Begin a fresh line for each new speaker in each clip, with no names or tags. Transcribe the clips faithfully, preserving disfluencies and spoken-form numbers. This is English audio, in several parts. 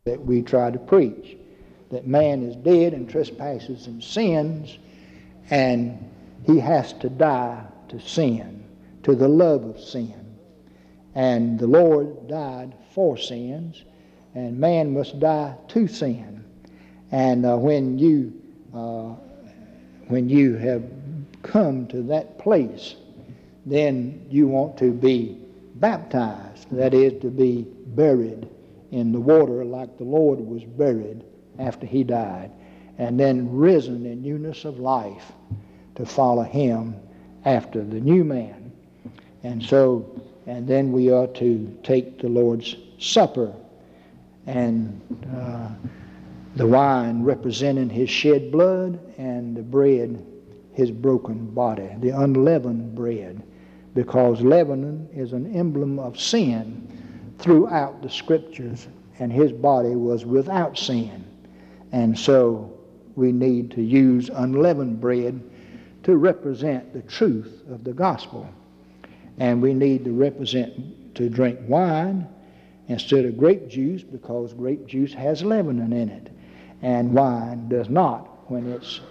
that we try to preach, that man is dead in trespasses and sins, and he has to die to sin, to the love of sin. And the Lord died for sins, and man must die to sin. And uh, when you uh, when you have come to that place, then you want to be baptized, that is, to be buried in the water like the Lord was buried after he died, and then risen in newness of life to follow him after the new man. And so, and then we are to take the Lord's Supper, and uh, the wine representing his shed blood, and the bread his broken body, the unleavened bread, because leavening is an emblem of sin throughout the Scriptures, and his body was without sin. And so we need to use unleavened bread to represent the truth of the gospel. And we need to represent, to drink wine instead of grape juice, because grape juice has leavening in it, and wine does not when it's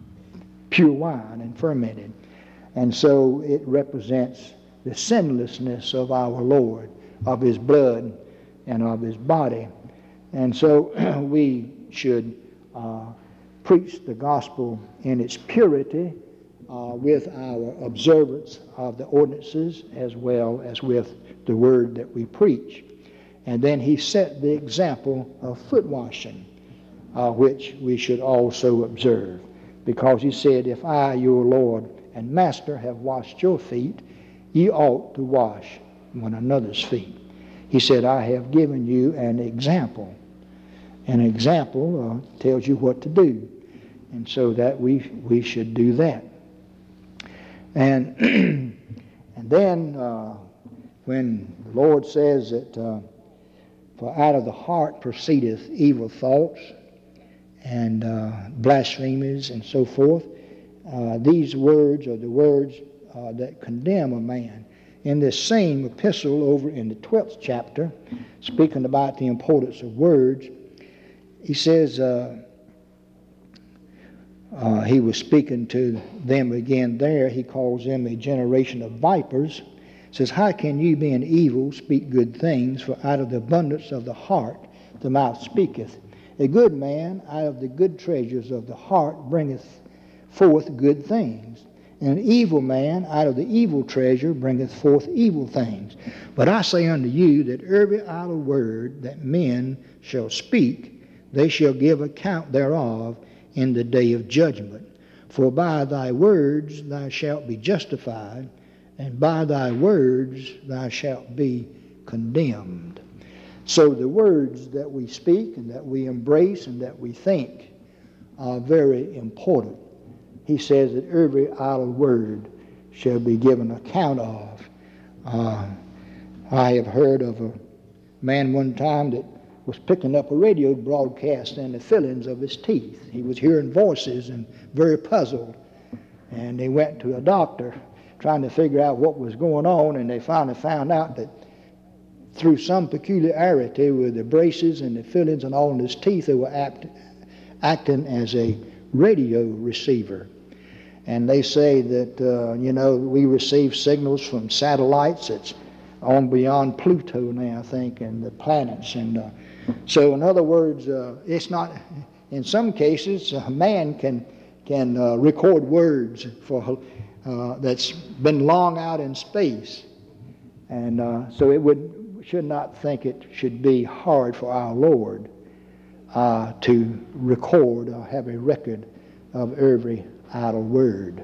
pure wine and fermented. And so it represents the sinlessness of our Lord, of his blood and of his body. And so we should uh, preach the gospel in its purity uh, with our observance of the ordinances, as well as with the word that we preach. And then he set the example of foot washing, uh, which we should also observe, because he said, if I, your Lord and Master, have washed your feet, ye ought to wash one another's feet. He said, I have given you an example. An example uh, tells you what to do. And so that we we should do that. And and then uh, when the Lord says that, uh, for out of the heart proceedeth evil thoughts and uh, blasphemies and so forth, uh, these words are the words uh, that condemn a man. In this same epistle over in the twelfth chapter, speaking about the importance of words, he says, uh, uh, he was speaking to them again there. He calls them a generation of vipers. Says, how can you, being evil, speak good things? For out of the abundance of the heart the mouth speaketh. A good man out of the good treasures of the heart bringeth forth good things. And an evil man out of the evil treasure bringeth forth evil things. But I say unto you that every idle word that men shall speak, they shall give account thereof in the day of judgment. For by thy words thou shalt be justified, and by thy words thou shalt be condemned. So the words that we speak and that we embrace and that we think are very important. He says that every idle word shall be given account of. Uh, I have heard of a man one time that was picking up a radio broadcast in the fillings of his teeth. He was hearing voices and very puzzled. And they went to a doctor trying to figure out what was going on, and they finally found out that through some peculiarity with the braces and the fillings and all in his teeth, they were apt, acting as a radio receiver. And they say that, uh, you know, we receive signals from satellites that's on beyond Pluto now, I think, and the planets. And uh, so, in other words, uh, it's not, in some cases, a man can can uh, record words for uh, that's been long out in space. And uh, so it would should not think it should be hard for our Lord uh, to record or have a record of every idle word.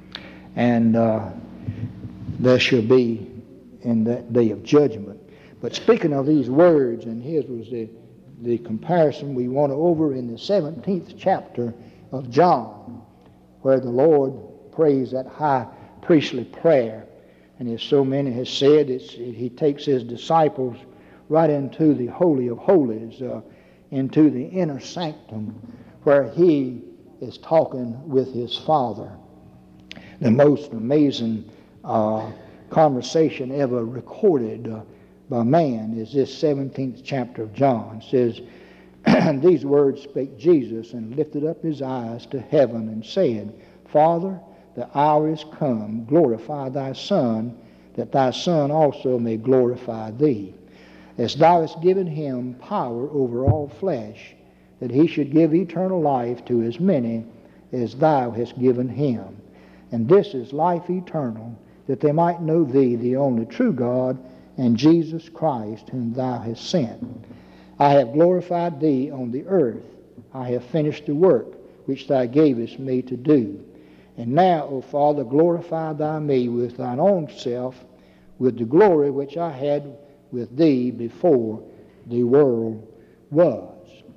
And uh, there shall be in that day of judgment. But speaking of these words, and here was the, the comparison we want over in the seventeenth chapter of John, where the Lord prays that high priestly prayer. And as so many has said, it's, he takes his disciples right into the Holy of Holies, uh, into the inner sanctum, where he is talking with his Father. The most amazing uh, conversation ever recorded uh, by man is this seventeenth chapter of John. It says, These words spake Jesus, and lifted up his eyes to heaven, and said, Father, the hour is come, glorify thy Son, that thy Son also may glorify thee, as thou hast given him power over all flesh, that he should give eternal life to as many as thou hast given him. And this is life eternal, that they might know thee, the only true God, and Jesus Christ, whom thou hast sent. I have glorified thee on the earth. I have finished the work which thou gavest me to do. And now, O Father, glorify thou me with thine own self, with the glory which I had with thee before the world was.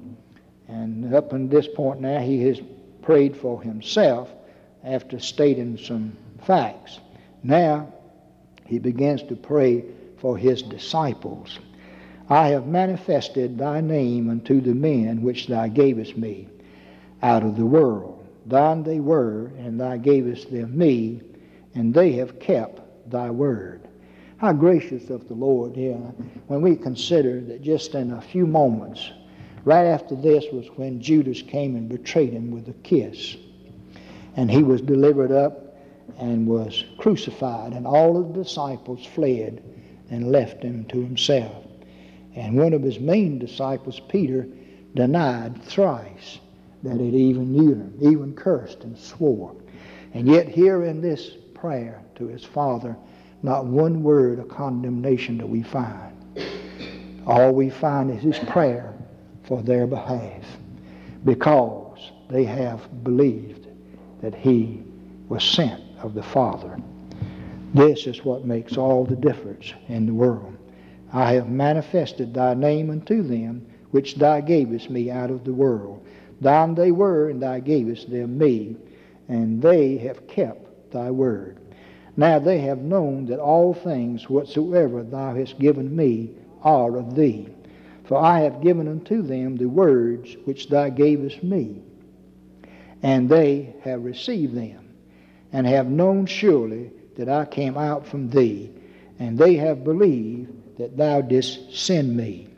And up to this point now, he has prayed for himself after stating some facts. Now, he begins to pray for his disciples. I have manifested thy name unto the men which thou gavest me out of the world. Thine they were, and thou gavest them me, and they have kept thy word. How gracious of the Lord here, when we consider that just in a few moments, right after this was when Judas came and betrayed him with a kiss. And he was delivered up and was crucified, and all of the disciples fled and left him to himself. And one of his main disciples, Peter, denied thrice that it even knew him, even cursed and swore. And yet here in this prayer to his Father, not one word of condemnation do we find. All we find is his prayer for their behalf, because they have believed that he was sent of the Father. This is what makes all the difference in the world. I have manifested thy name unto them which thou gavest me out of the world. Thine they were, and thou gavest them me, and they have kept thy word. Now they have known that all things whatsoever thou hast given me are of thee. For I have given unto them the words which thou gavest me, and they have received them, and have known surely that I came out from thee, and they have believed that thou didst send me.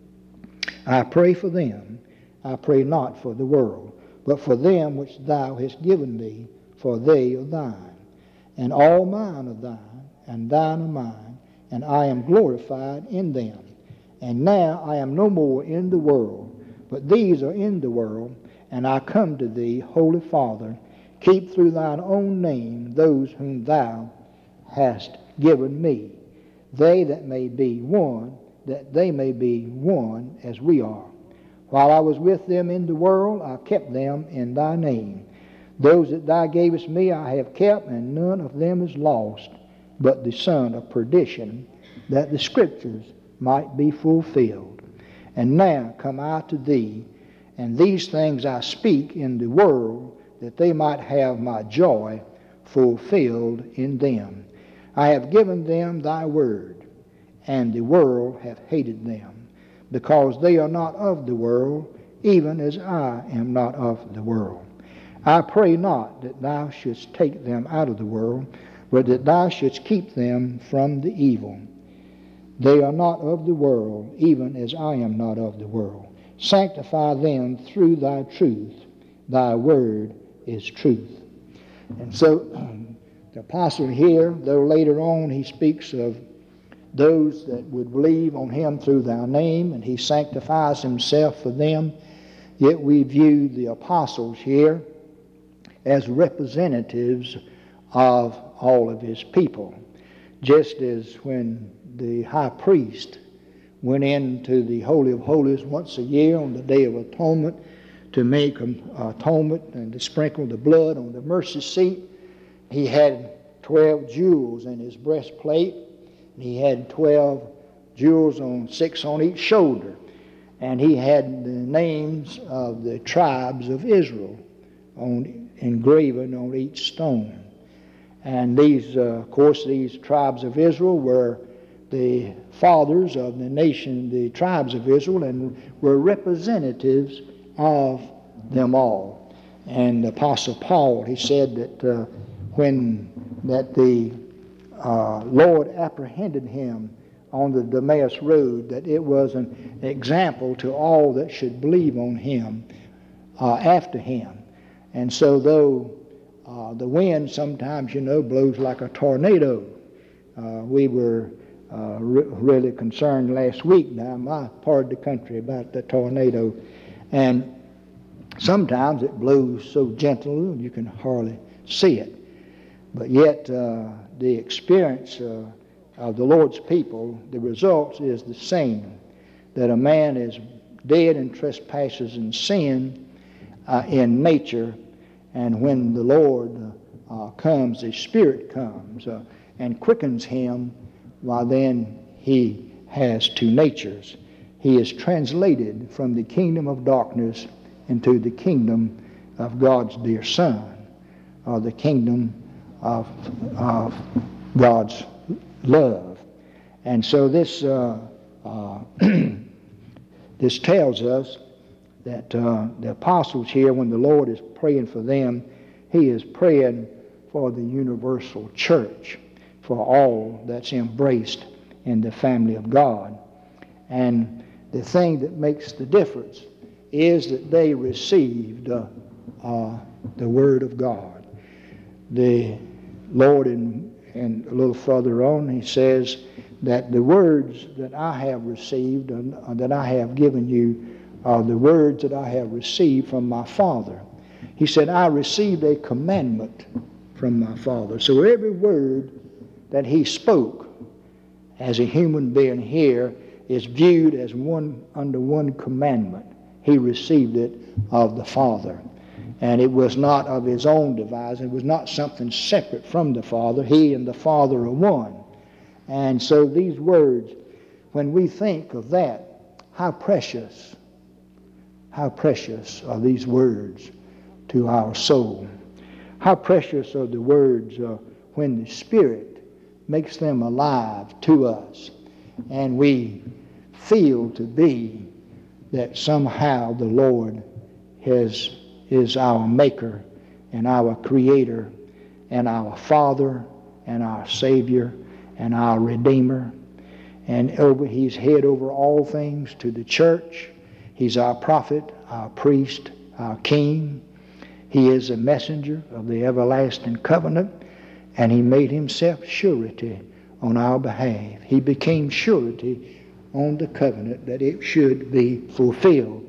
I pray for them. I pray not for the world, but for them which thou hast given me, for they are thine. And all mine are thine, and thine are mine, and I am glorified in them. And now I am no more in the world, but these are in the world, and I come to thee, Holy Father. Keep through thine own name those whom thou hast given me, they that may be one, that they may be one as we are. While I was with them in the world, I kept them in thy name. Those that thou gavest me I have kept, and none of them is lost, but the son of perdition, that the scriptures might be fulfilled. And now come I to thee, and these things I speak in the world, that they might have my joy fulfilled in them. I have given them thy word, and the world hath hated them, because they are not of the world, even as I am not of the world. I pray not that thou shouldst take them out of the world, but that thou shouldst keep them from the evil. They are not of the world, even as I am not of the world. Sanctify them through thy truth. Thy word is truth. And so the apostle here, though later on he speaks of those that would believe on him through thy name, and he sanctifies himself for them, yet we view the apostles here as representatives of all of his people. Just as when the high priest went into the Holy of Holies once a year on the Day of Atonement to make atonement and to sprinkle the blood on the mercy seat, he had twelve jewels in his breastplate, and he had twelve jewels on six on each shoulder, and he had the names of the tribes of Israel on, engraven on each stone. And these, uh, of course, these tribes of Israel were the fathers of the nation, the tribes of Israel, and were representatives of them all. And the Apostle Paul, he said that uh, when that the uh, Lord apprehended him on the Damascus road, that it was an example to all that should believe on him uh, after him. And so though uh, the wind sometimes, you know, blows like a tornado, uh, we were uh, re- really concerned last week now in my part of the country about the tornado. And sometimes it blows so gentle you can hardly see it. But yet uh, the experience uh, of the Lord's people, the results is the same, that a man is dead in trespasses and sin uh, in nature, and when the Lord uh, comes, the Spirit comes uh, and quickens him, while then he has two natures. He is translated from the kingdom of darkness into the kingdom of God's dear Son, or the kingdom of, of God's love. And so this uh, uh, this tells us that uh, the apostles here, when the Lord is praying for them, he is praying for the universal church, for all that's embraced in the family of God. And the thing that makes the difference is that they received uh, uh, the Word of God. The Lord, in, in a little further on, he says that the words that I have received, and uh, that I have given you, are the words that I have received from my Father. He said, I received a commandment from my Father. So every word that he spoke as a human being here is viewed as one under one commandment. He received it of the Father. And it was not of his own devising. It was not something separate from the Father. He and the Father are one. And so these words, when we think of that, how precious, how precious are these words to our soul. How precious are the words uh, when the Spirit makes them alive to us, and we feel to be that somehow the Lord has, is our Maker and our Creator and our Father and our Savior and our Redeemer. And over, He's head over all things to the church. He's our prophet, our priest, our king. He is a messenger of the everlasting covenant, and He made Himself surety on our behalf. He became surety on the covenant that it should be fulfilled.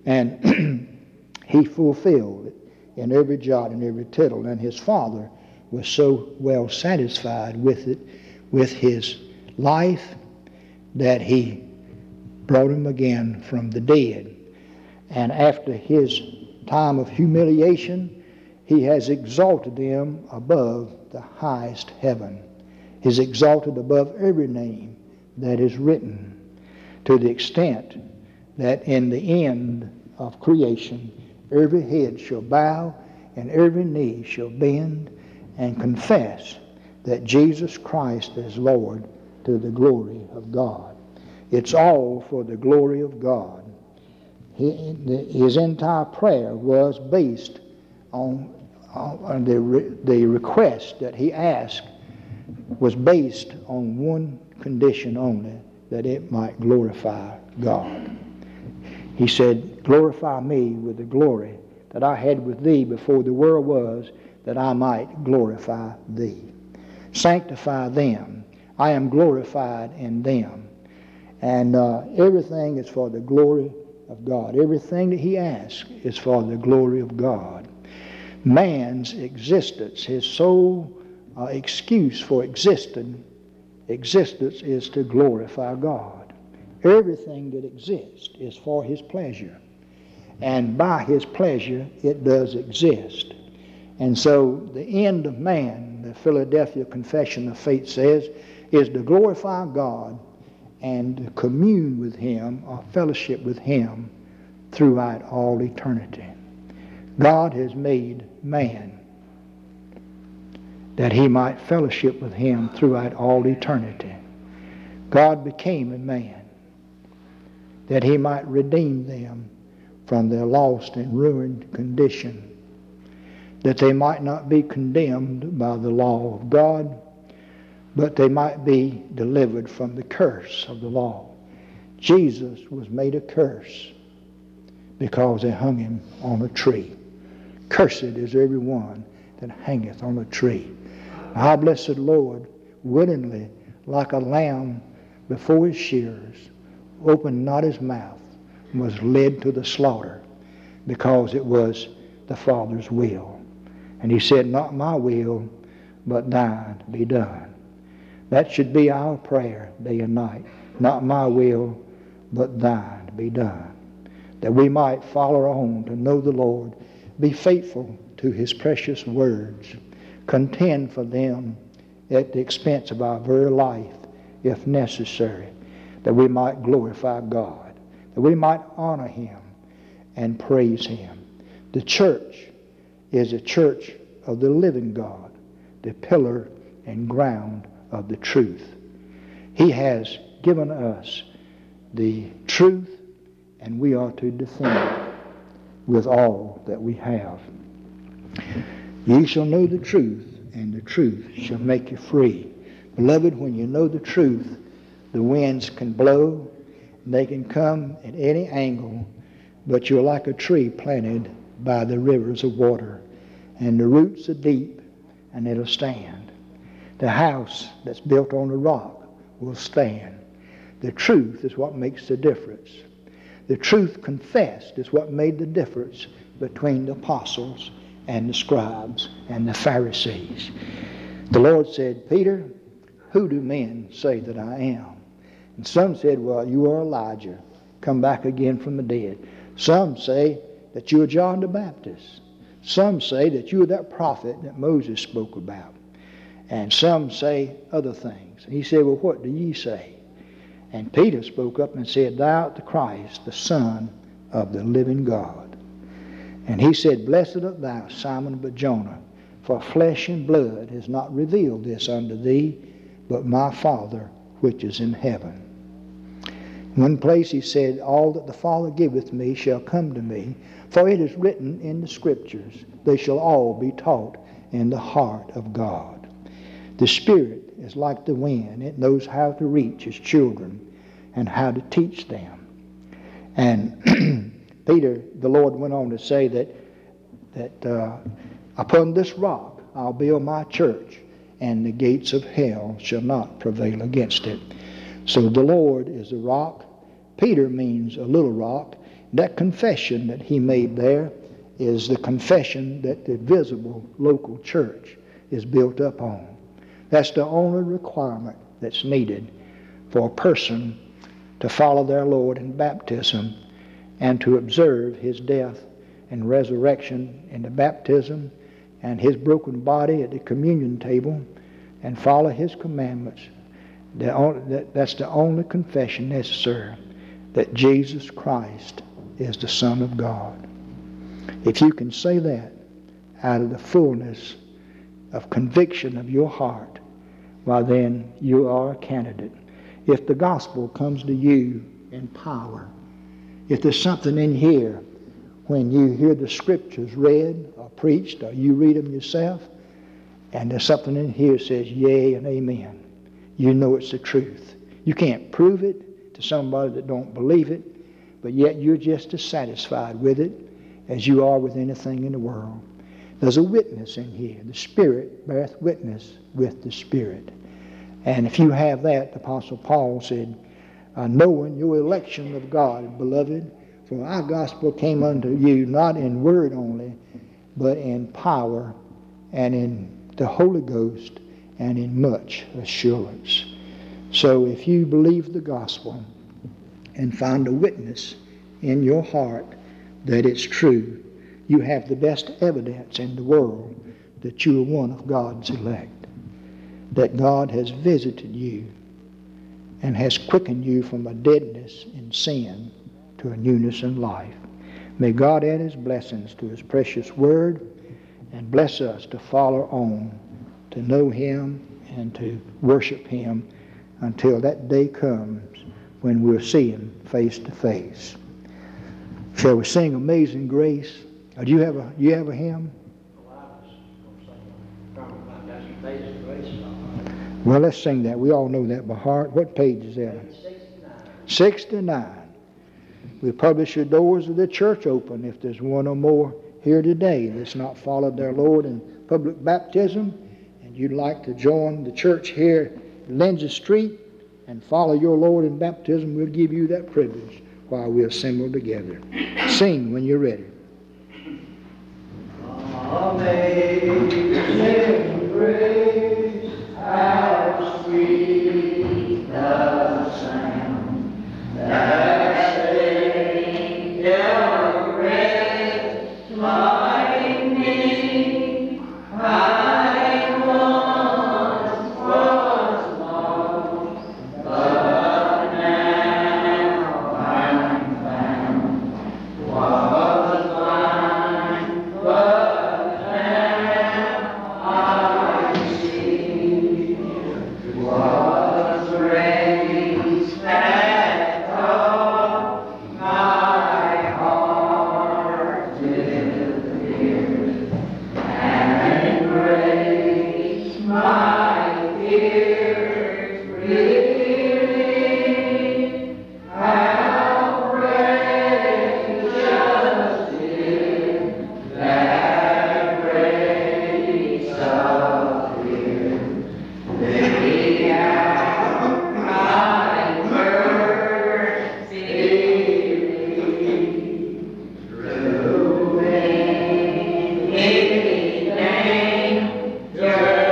And He fulfilled it in every jot and every tittle. And His Father was so well satisfied with it, with His life, that He brought Him again from the dead. And after His time of humiliation, He has exalted Him above the highest heaven. He's exalted above every name that is written, to the extent that in the end of creation, every head shall bow and every knee shall bend and confess that Jesus Christ is Lord, to the glory of God. It's all for the glory of God. He, his entire prayer was based on, on the, the request that he asked was based on one condition only, that it might glorify God. He said, glorify me with the glory that I had with thee before the world was, that I might glorify thee. Sanctify them. I am glorified in them. And uh, everything is for the glory of God. Everything that he asks is for the glory of God. Man's existence, his sole uh, excuse for existing, existence is to glorify God. Everything that exists is for his pleasure. And by his pleasure, it does exist. And so the end of man, the Philadelphia Confession of Faith says, is to glorify God and to commune with Him or fellowship with Him throughout all eternity. God has made man that he might fellowship with Him throughout all eternity. God became a man that He might redeem them from their lost and ruined condition, that they might not be condemned by the law of God, but they might be delivered from the curse of the law. Jesus was made a curse because they hung him on a tree. Cursed is every one that hangeth on a tree. Our blessed Lord willingly, like a lamb before his shearers, opened not his mouth, and was led to the slaughter, because it was the Father's will. And he said, not my will, but thine be done. That should be our prayer day and night. Not my will, but thine be done. That we might follow on to know the Lord, be faithful to his precious words, contend for them at the expense of our very life, if necessary, that we might glorify God, that we might honor him and praise him. The church is a church of the living God, the pillar and ground of the truth. He has given us the truth, and we are to defend it with all that we have. Ye shall know the truth, and the truth shall make you free. Beloved, when you know the truth, the winds can blow, and they can come at any angle, but you're like a tree planted by the rivers of water, and the roots are deep, and it'll stand. The house that's built on a rock will stand. The truth is what makes the difference. The truth confessed is what made the difference between the apostles and the scribes and the Pharisees. The Lord said, Peter, who do men say that I am? And some said, well, you are Elijah, come back again from the dead. Some say that you are John the Baptist. Some say that you are that prophet that Moses spoke about. And some say other things. And he said, well, what do ye say? And Peter spoke up and said, thou art the Christ, the Son of the living God. And he said, blessed art thou, Simon Bar-Jonah, for flesh and blood has not revealed this unto thee, but my Father which is in heaven. In one place he said, all that the Father giveth me shall come to me, for it is written in the Scriptures, they shall all be taught in the heart of God. The Spirit is like the wind. It knows how to reach his children and how to teach them. And Peter, the Lord went on to say that, that uh, upon this rock I'll build my church, and the gates of hell shall not prevail against it. So the Lord is the rock. Peter means a little rock. That confession that he made there is the confession that the visible local church is built up on. That's the only requirement that's needed for a person to follow their Lord in baptism and to observe his death and resurrection in the baptism and his broken body at the communion table and follow his commandments. The only, that, that's the only confession necessary, that Jesus Christ is the Son of God. If you can say that out of the fullness of conviction of your heart, well then you are a candidate. If the gospel comes to you in power, if there's something in here when you hear the scriptures read or preached or you read them yourself, and there's something in here that says yea and amen, you know it's the truth. You can't prove it to somebody that don't believe it, but yet you're just as satisfied with it as you are with anything in the world. There's a witness in here. The Spirit beareth witness with the Spirit. And if you have that, the Apostle Paul said, uh, knowing your election of God, beloved, for our gospel came unto you not in word only, but in power and in the Holy Ghost and in much assurance. So if you believe the gospel and find a witness in your heart that it's true, you have the best evidence in the world that you are one of God's elect, that God has visited you and has quickened you from a deadness in sin to a newness in life. May God add his blessings to his precious word and bless us to follow on, to know him and to worship him until that day comes when we'll see him face to face. Shall we sing Amazing Grace? Or do you have a, do you have a hymn? Well, let's sing that. We all know that by heart. What page is that? sixty-nine. We publish the doors of the church open if there's one or more here today that's not followed their Lord in public baptism, and you'd like to join the church here in Lindsay Street and follow your Lord in baptism, we'll give you that privilege while we assemble together. Sing when you're ready.
Amazing grace, how sweet the sound that saved a wretch like me. I once was lost, but now I'm found. Was blind, but now I see. Was grace that taught my heart to fear, and grace my fears relieved. How precious is that grace appeared. Lay out my mercy, through any danger,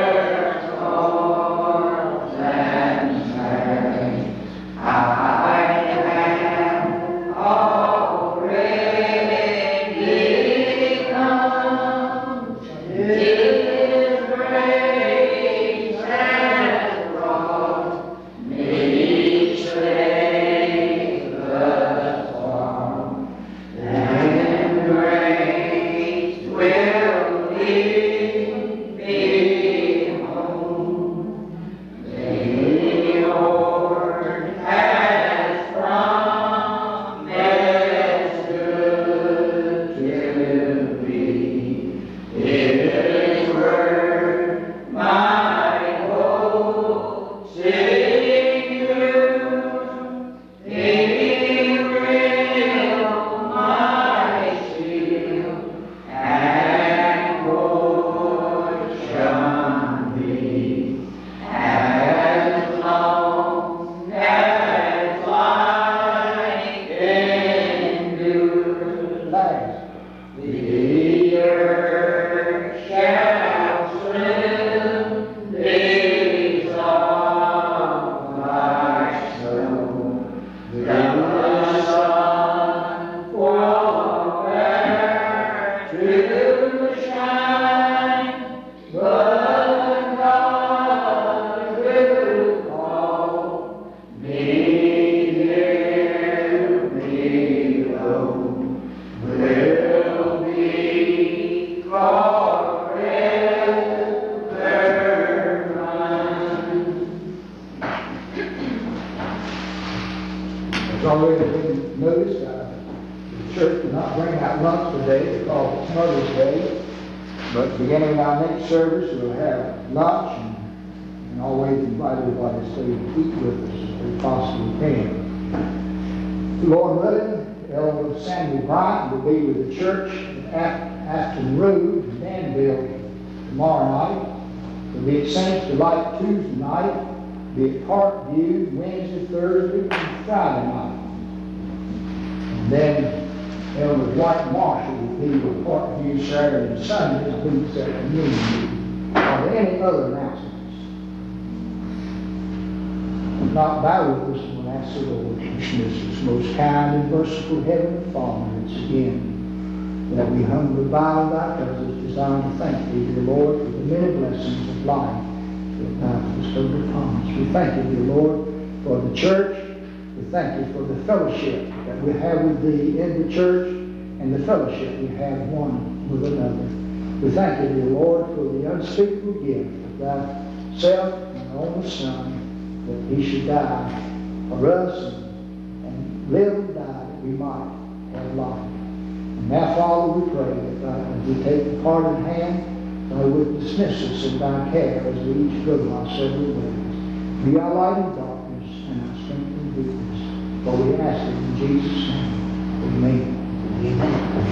storms and strain. I have already come. His grace has brought me safe thus far, and grace will lead me home. The Lord has promised good to me. His word, my hope, secure. He will my shield and portion be, as long as life endures. The earth shall soon dissolve my soul. The sun forever to shine, but God will call me near, me low, will be forever mine.
As already been noticed, uh, the church did not bring out lunch today because it's Mother's Day. But beginning our next service, we'll have lunch and, and always invite everybody to stay and eat with us if we possibly can. Lord willing, Elder Sandy Bryant will be with the church at Aston Road in Danville tomorrow night. We'll be at Saints Delight Tuesday night, be at Parkview Wednesday, Thursday, and Friday night. And then Elder Dwight Marshall will be with Parkview Saturday and Sunday as booths at communion meeting. Are there any other announcements? If not, bow with us and we'll ask the Lord to dismiss us. Most kind and merciful Heavenly Father, it's again that we humbly bow in thy presence, desiring to thank thee, dear Lord, for the many blessings of life that thou hast bestowed upon us. We thank you, dear Lord, for the church. We thank you for the fellowship that we have with thee in the church and the fellowship we have one with another. We thank you, dear Lord, for the unspeakable gift of thyself and thy only Son, that he should die for us and, and live and die that we might have life. And now, Father, we pray that thou, as we take the part in hand, thou wilt dismiss us in thy care as we each go our several ways. Be our light in darkness and our strength in weakness. For we ask it in Jesus' name. Amen.
Amen.